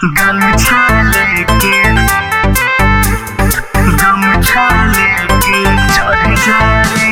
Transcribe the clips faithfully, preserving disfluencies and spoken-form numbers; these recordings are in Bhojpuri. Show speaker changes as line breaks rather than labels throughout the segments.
गमछा लेके गमछा लेके चढ़ जाए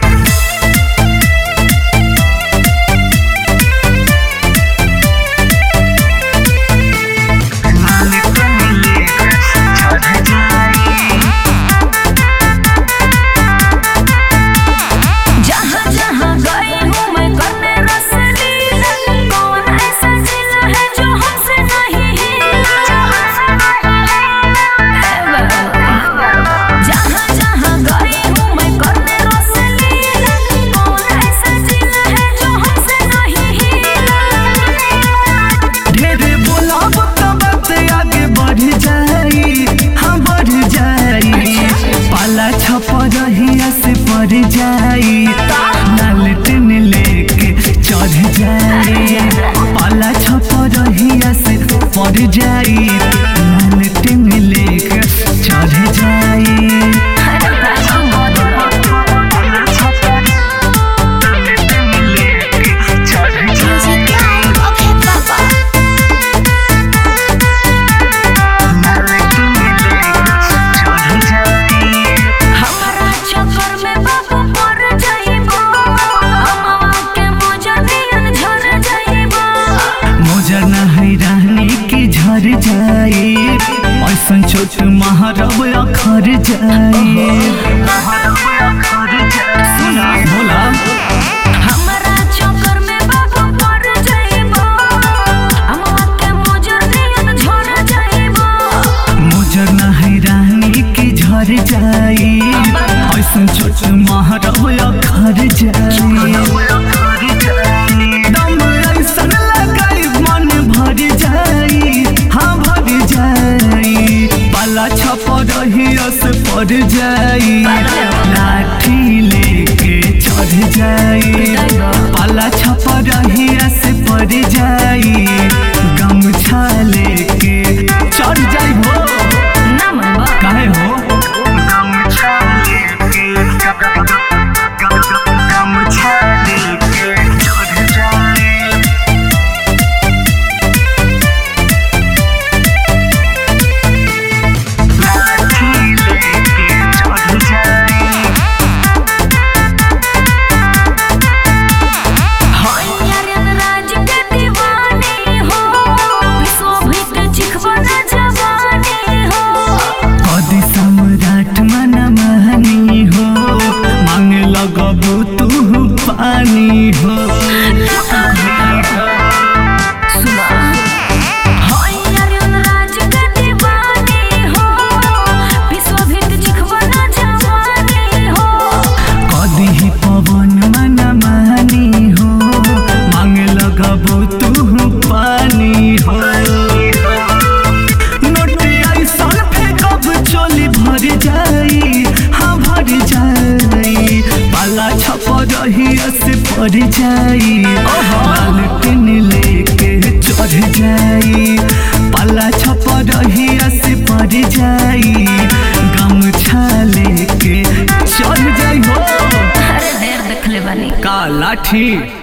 छपरहिया से पड़ जाई लालटेन लेके चढ़ जाई पाला छपरहिया से पड़ जाई लालटेन लेके चढ़ जाई झर जाई ऐसन छोट महारब अखर जाई बोला
हमारा चक्कर में बाबू पड़ जाइबो अम्मा के मोजर नियन झड़ जाइबो
मोजर नहीं रानी की झर जाई ऐसन छोट महारब अखर जाई दम ऐसन लगाई मन भर जाई हाँ भर जाई पाला छपरहिया से पड़ जाई लाठी लेके चढ़ जाई पाला छपरहिया से पड़ जाई गमछा लेके चढ़ जाई हो
ना मनबा
काहे हो गमछा लेके गमछा लेके चढ़ जाई पानी हो कदी पवन मन मानी हो मांगे लगबो तू पानी हो नोट ऐसन फेंकब चोली भर जाई हाँ भर जाई पाला छपरहिया से पड़ जाई लालटेन लेके चढ़ जाई पाला छपरहिया से पड़ जाई गमछा लेके चढ़ जाई हो
अरे देर देखले बानी
का लाठी।